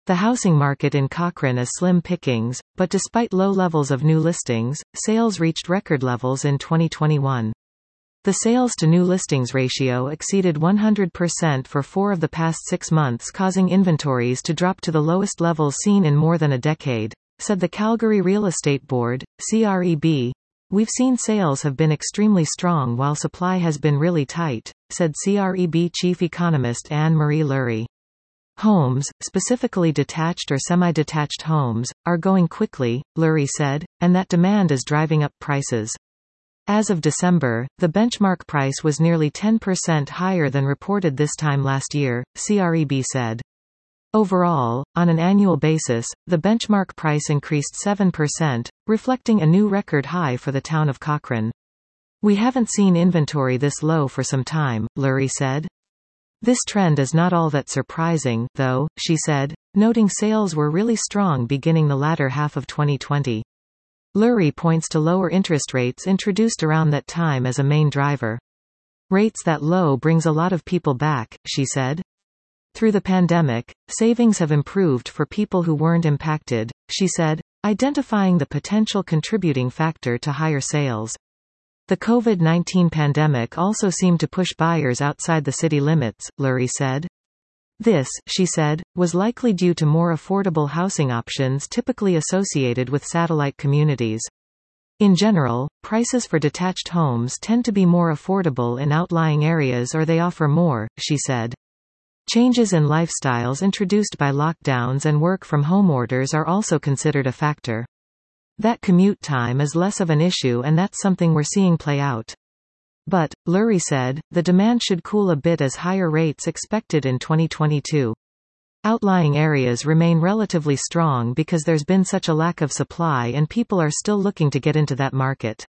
The housing market in Cochrane is slim pickings, but despite low levels of new listings, sales reached record levels in 2021. The sales to new listings ratio exceeded 100% for 4 of the past 6 months, causing inventories to drop to the lowest levels seen in more than a decade, said the Calgary Real Estate Board, CREB. We've seen sales have been extremely strong while supply has been really tight, said CREB chief economist Anne-Marie Lurie. Homes, specifically detached or semi-detached homes, are going quickly, Lurie said, and that demand is driving up prices. As of December, the benchmark price was nearly 10% higher than reported this time last year, CREB said. Overall, on an annual basis, the benchmark price increased 7%, reflecting a new record high for the town of Cochrane. We haven't seen inventory this low for some time, Lurie said. This trend is not all that surprising, though, she said, noting sales were really strong beginning the latter half of 2020. Lurie points to lower interest rates introduced around that time as a main driver. Rates that low brings a lot of people back, she said. Through the pandemic, savings have improved for people who weren't impacted, she said, identifying the potential contributing factor to higher sales. The COVID-19 pandemic also seemed to push buyers outside the city limits, Lurie said. This, she said, was likely due to more affordable housing options typically associated with satellite communities. In general, prices for detached homes tend to be more affordable in outlying areas or they offer more, she said. Changes in lifestyles introduced by lockdowns and work-from-home orders are also considered a factor. That commute time is less of an issue and that's something we're seeing play out. But, Lurie said, the demand should cool a bit as higher rates expected in 2022. Outlying areas remain relatively strong because there's been such a lack of supply and people are still looking to get into that market.